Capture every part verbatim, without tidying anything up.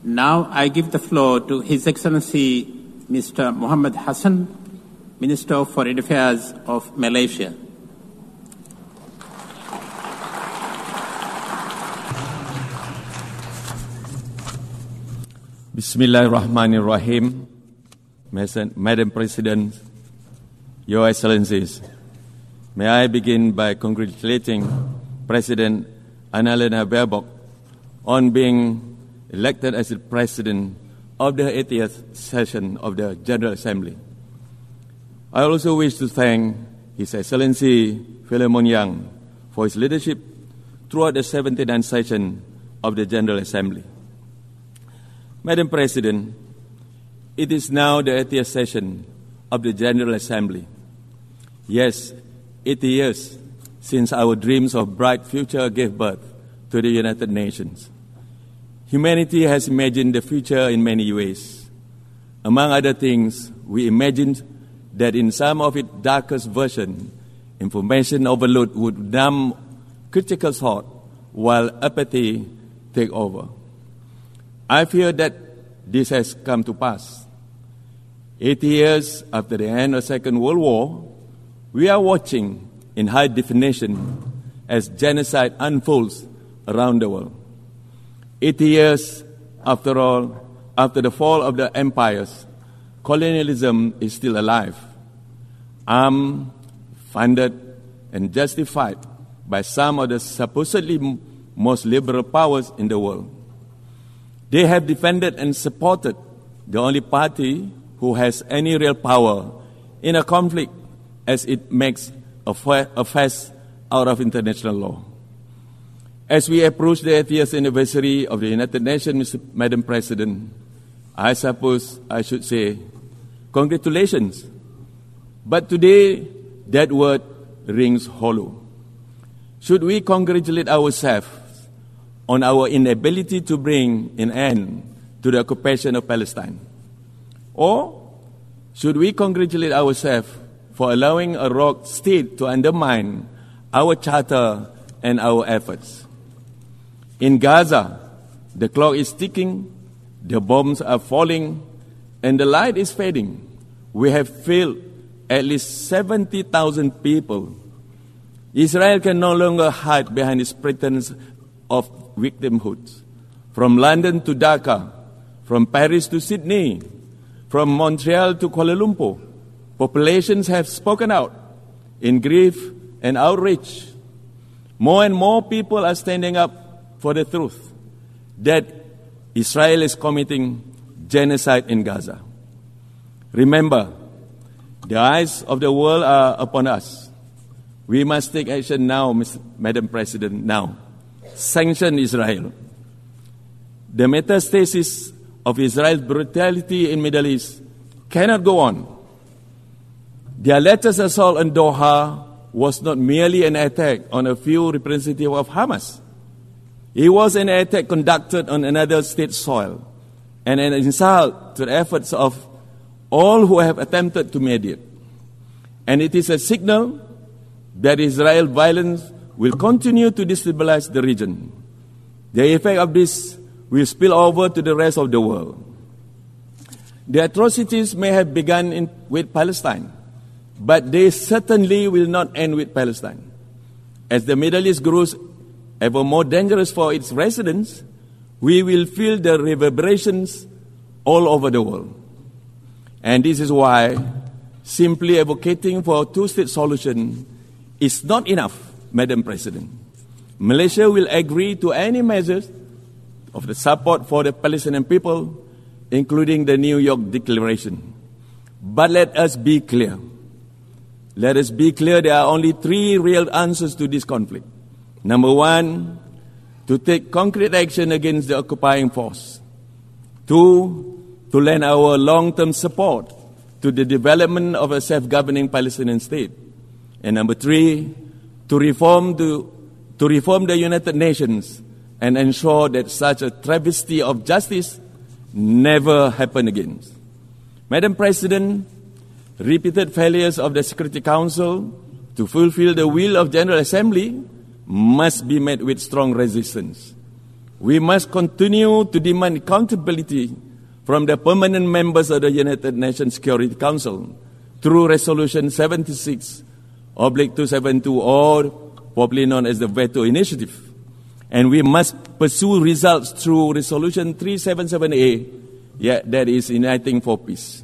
Now I give the floor to His Excellency Mister Mohammed Hassan, Minister of Foreign Affairs of Malaysia. Bismillahirrahmanirrahim. Madam President, Your Excellencies, may I begin by congratulating President Annalena Baerbock on being elected as the President of the eightieth session of the General Assembly. I also wish to thank His Excellency Philemon Yang for his leadership throughout the seventy-ninth session of the General Assembly. Madam President, it is now the eightieth session of the General Assembly. Yes, eighty years since our dreams of bright future gave birth to the United Nations. Humanity has imagined the future in many ways. Among other things, we imagined that in some of its darkest version, information overload would numb critical thought while apathy take over. I fear that this has come to pass. Eighty years after the end of the Second World War, we are watching in high definition as genocide unfolds around the world. Eighty years, after all, after the fall of the empires, colonialism is still alive, armed, funded, and justified by some of the supposedly most liberal powers in the world. They have defended and supported the only party who has any real power in a conflict as it makes a fuss out of international law. As we approach the eightieth anniversary of the United Nations, Madam President, I suppose I should say, congratulations. But today, that word rings hollow. Should we congratulate ourselves on our inability to bring an end to the occupation of Palestine? Or should we congratulate ourselves for allowing a rogue state to undermine our charter and our efforts? In Gaza, the clock is ticking, the bombs are falling, and the light is fading. We have failed at least seventy thousand people. Israel can no longer hide behind its pretense of victimhood. From London to Dhaka, from Paris to Sydney, from Montreal to Kuala Lumpur, populations have spoken out in grief and outrage. More and more people are standing up for the truth that Israel is committing genocide in Gaza. Remember, the eyes of the world are upon us. We must take action now, Madam President, now. Sanction Israel. The metastasis of Israel's brutality in the Middle East cannot go on. Their latest assault on Doha was not merely an attack on a few representatives of Hamas. It was an attack conducted on another state's soil and an insult to the efforts of all who have attempted to mediate. And it is a signal that Israel's violence will continue to destabilize the region. The effect of this will spill over to the rest of the world. The atrocities may have begun in, with Palestine, but they certainly will not end with Palestine. As the Middle East grows ever more dangerous for its residents, we will feel the reverberations all over the world. And this is why simply advocating for a two-state solution is not enough, Madam President. Malaysia will agree to any measures of the support for the Palestinian people, including the New York Declaration. But let us be clear. Let us be clear, there are only three real answers to this conflict. Number one, to take concrete action against the occupying force. Two, to lend our long-term support to the development of a self-governing Palestinian state. And number three, to reform the, to reform the United Nations and ensure that such a travesty of justice never happen again. Madam President, repeated failures of the Security Council to fulfill the will of General Assembly must be met with strong resistance. We must continue to demand accountability from the permanent members of the United Nations Security Council through Resolution seventy-six oblique two seventy-two, or popularly known as the Veto Initiative. And we must pursue results through Resolution three seventy-seven A, yeah, that is Uniting for Peace.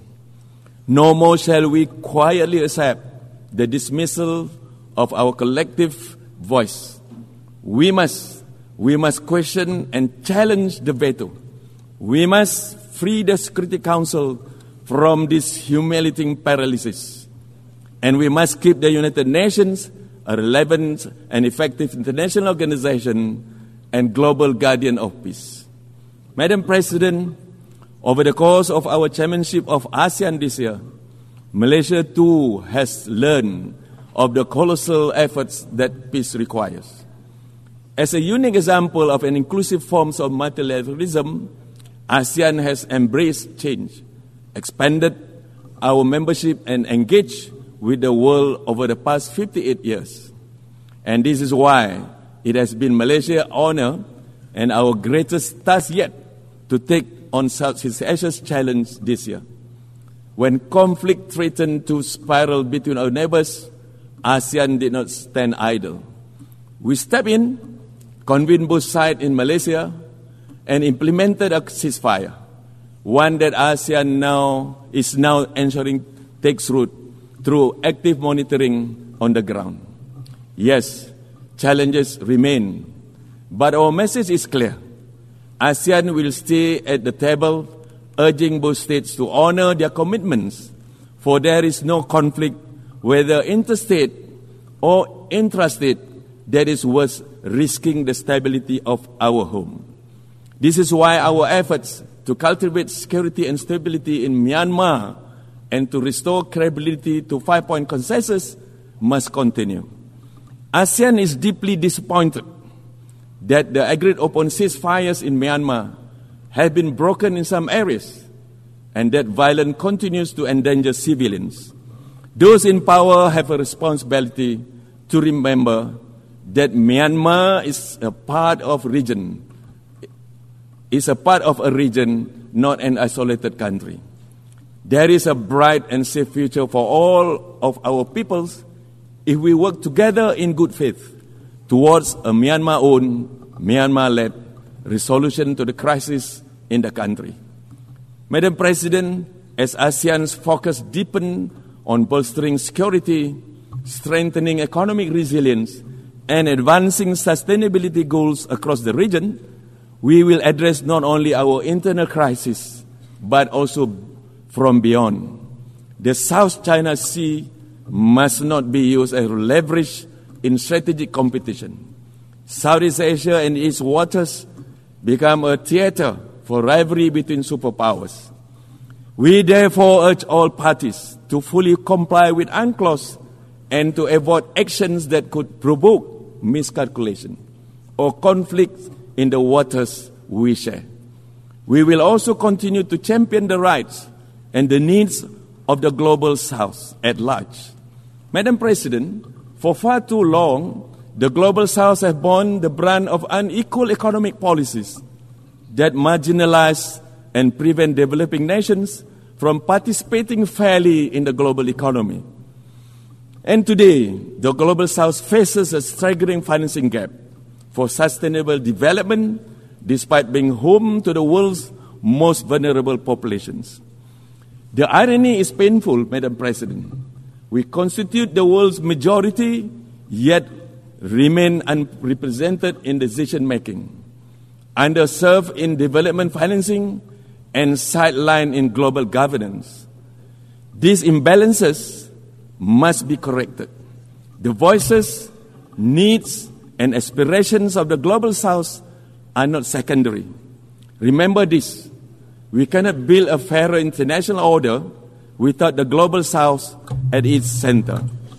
No more shall we quietly accept the dismissal of our collective voice. We must, we must question and challenge the veto. We must free the Security Council from this humiliating paralysis. And we must keep the United Nations a relevant and effective international organization and global guardian of peace. Madam President, over the course of our chairmanship of ASEAN this year, Malaysia too has learned of the colossal efforts that peace requires. As a unique example of an inclusive form of multilateralism, ASEAN has embraced change, expanded our membership, and engaged with the world over the past fifty-eight years. And this is why it has been Malaysia's honor and our greatest task yet to take on Southeast Asia's challenge this year. When conflict threatened to spiral between our neighbors, ASEAN did not stand idle. We stepped in, convened both sides in Malaysia, and implemented a ceasefire, one that ASEAN now is now ensuring takes root through active monitoring on the ground. Yes, challenges remain, but our message is clear. ASEAN will stay at the table, urging both states to honor their commitments, for there is no conflict, whether interstate or intrastate, that is worth risking the stability of our home. This is why our efforts to cultivate security and stability in Myanmar and to restore credibility to five-point consensus must continue. ASEAN is deeply disappointed that the agreed-upon ceasefires in Myanmar have been broken in some areas and that violence continues to endanger civilians. Those in power have a responsibility to remember that Myanmar is a part of region, is a part of a region, not an isolated country. There is a bright and safe future for all of our peoples if we work together in good faith towards a Myanmar-owned, Myanmar-led resolution to the crisis in the country. Madam President, as ASEAN's focus deepens on bolstering security, strengthening economic resilience, and advancing sustainability goals across the region, we will address not only our internal crisis, but also from beyond. The South China Sea must not be used as leverage in strategic competition. Southeast Asia and its waters become a theater for rivalry between superpowers. We therefore urge all parties to fully comply with UNCLOS and to avoid actions that could provoke miscalculation or conflict in the waters we share. We will also continue to champion the rights and the needs of the global South at large. Madam President, for far too long, the global South has borne the brunt of unequal economic policies that marginalize and prevent developing nations from participating fairly in the global economy. And today, the global South faces a staggering financing gap for sustainable development, despite being home to the world's most vulnerable populations. The irony is painful, Madam President. We constitute the world's majority, yet remain unrepresented in decision-making, underserved in development financing, and sidelined in global governance. These imbalances must be corrected. The voices, needs, and aspirations of the global South are not secondary. Remember this: we cannot build a fairer international order without the global South at its center.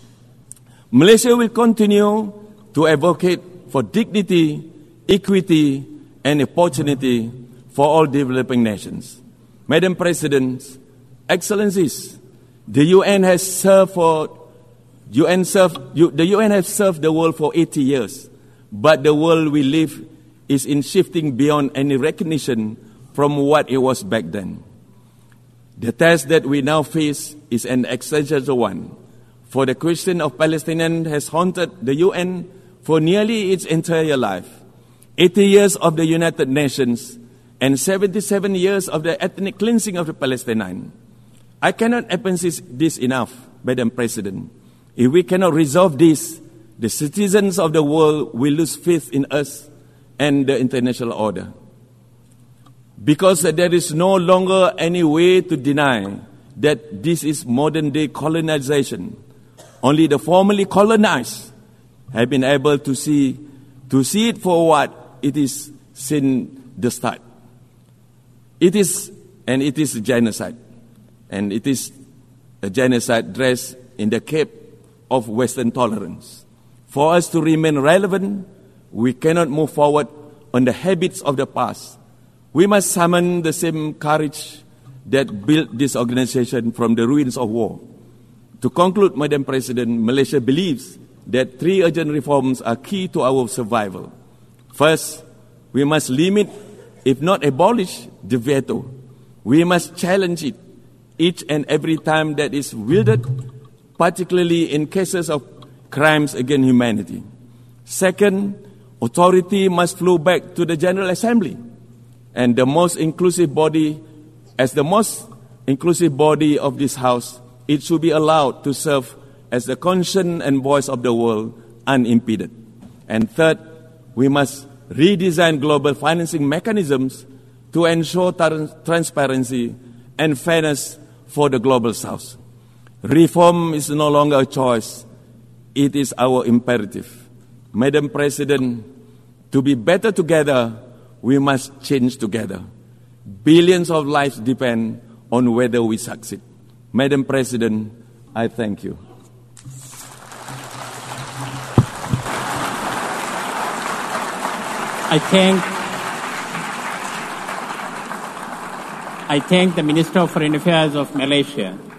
Malaysia will continue to advocate for dignity, equity, and opportunity for all developing nations. Madam President, Excellencies, the U N has served for UN served, the U N has served the world for eighty years, but the world we live is in shifting beyond any recognition from what it was back then. The test that we now face is an existential one, for the question of Palestinians has haunted the U N for nearly its entire life. eighty years of the United Nations and seventy-seven years of the ethnic cleansing of the Palestinians. I cannot emphasize this enough, Madam President. If we cannot resolve this, the citizens of the world will lose faith in us and the international order. Because there is no longer any way to deny that this is modern-day colonization. Only the formerly colonized have been able to see, to see it for what it is since the start. It is, and it is a genocide. And it is a genocide dressed in the cape of Western tolerance. For us to remain relevant, we cannot move forward on the habits of the past. We must summon the same courage that built this organization from the ruins of war. To conclude, Madam President, Malaysia believes that three urgent reforms are key to our survival. First, we must limit, if not abolish, the veto. We must challenge it each and every time that is wielded, particularly in cases of crimes against humanity. Second, authority must flow back to the General Assembly and the most inclusive body, as the most inclusive body of this House, it should be allowed to serve as the conscience and voice of the world unimpeded. And third, we must redesign global financing mechanisms to ensure trans- transparency and fairness for the Global South. Reform is no longer a choice, it is our imperative. Madam President, to be better together, we must change together. Billions of lives depend on whether we succeed. Madam President, I thank you. I thank, I thank the Minister of Foreign Affairs of Malaysia.